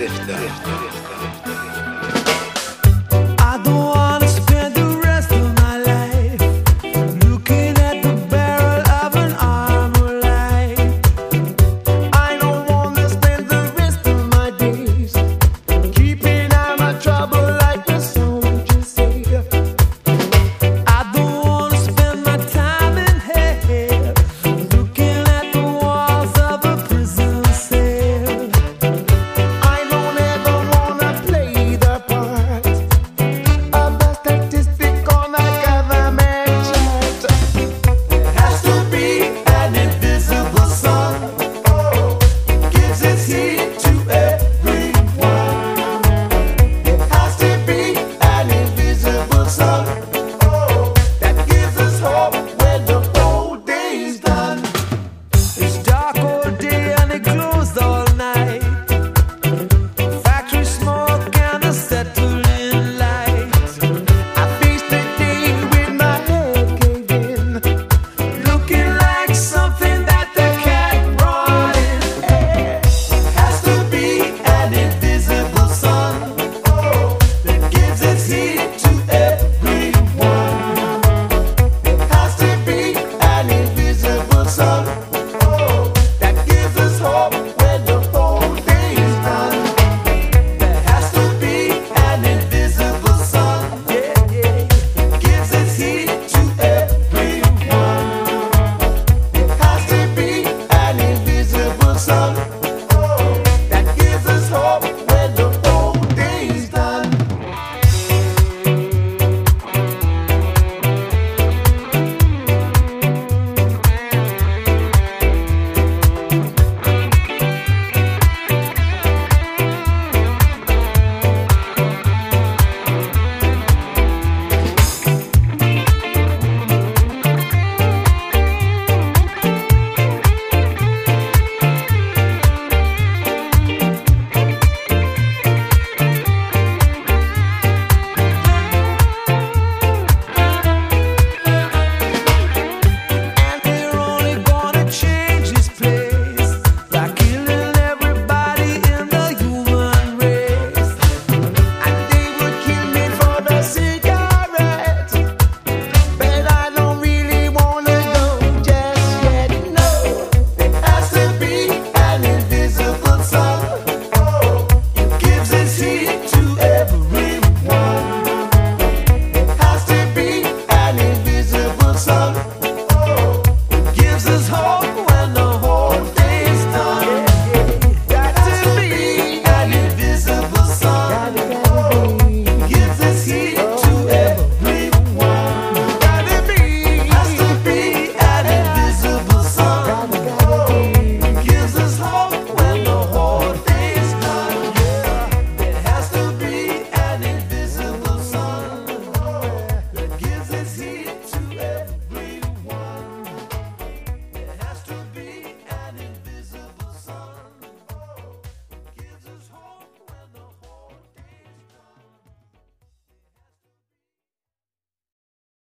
I don't wanna spend the rest of my life looking at the barrel of an armor light. I don't wanna spend the rest of my days keeping out my trouble like the soldiers say. I don't wanna spend my time in hell looking at the walls of a prison cell. I don't ever wanna play the part of a statistic on a government chart. There has to be an invisible sun, gives its heat to everyone. There has to be an invisible sun that gives us hope when the whole day's done. It's dark all day and it glows all night. Factory smoke and a settling light. I face the day with my head caved in, looking like something that the cat brought in. Has to be an invisible sun that gives its heat to everyone. Has to be an invisible sun that gives us hope when the whole day's done. There has to be an invisible sun, gives its heat to everyone. There has to be an invisible sun.